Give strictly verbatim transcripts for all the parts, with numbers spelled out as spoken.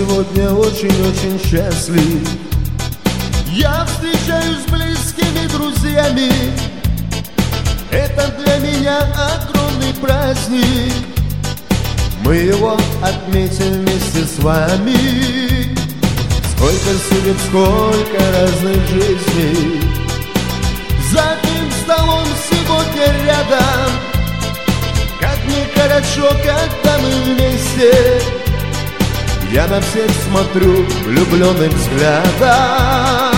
сегодня очень-очень счастлив. Я встречаюсь с близкими друзьями. Это для меня огромный праздник. Мы его отметим вместе с вами. Сколько судеб, сколько разных жизней. За одним столом сегодня рядом. Как мне хорошо, когда мы вместе. Я на всех смотрю влюбленным взглядом.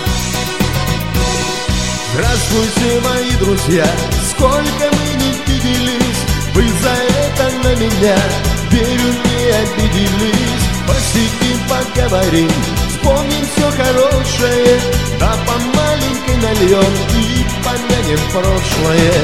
Здравствуйте, мои друзья, сколько мы не виделись. Вы за это на меня, верю, не обиделись. Посидим, поговорим, вспомним все хорошее. Да по маленькой нальем и помянем прошлое.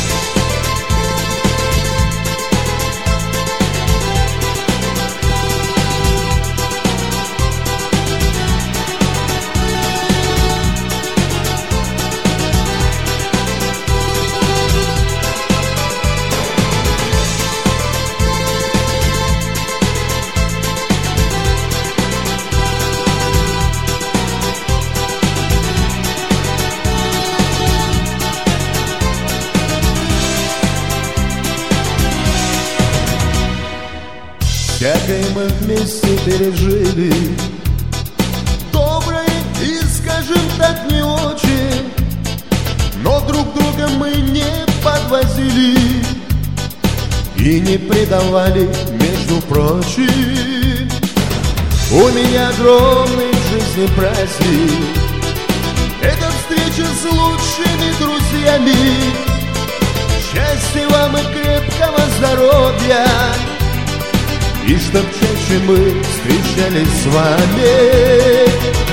Всякое мы вместе пережили, доброе и, скажем так, не очень. Но друг друга мы не подвозили и не предавали, между прочим. У меня огромный в жизни праздник. Это встреча с лучшими друзьями. Счастья вам и крепкого здоровья. И чтоб чаще мы встречались с вами.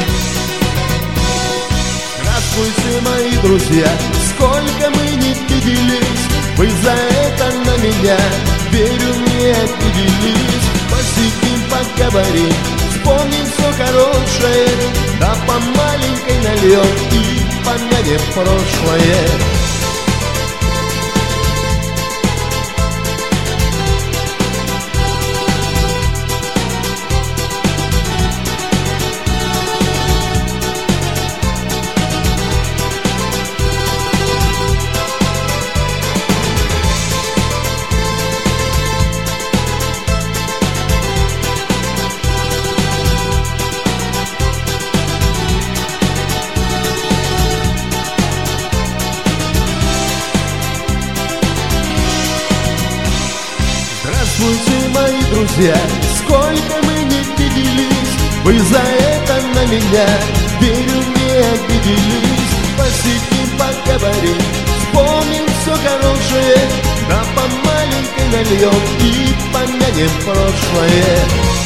Здравствуйте, мои друзья, сколько мы не виделись. Вы за это на меня, верю, не обиделись. Посидим, поговорим, вспомним все хорошее. Да по маленькой нальем и помянем прошлое. Здравствуйте, мои друзья, сколько мы не виделись. Вы за это на меня, верю, не обиделись. Посидим, поговорим, вспомним все хорошее. Да по маленькой нальем и помянем прошлое.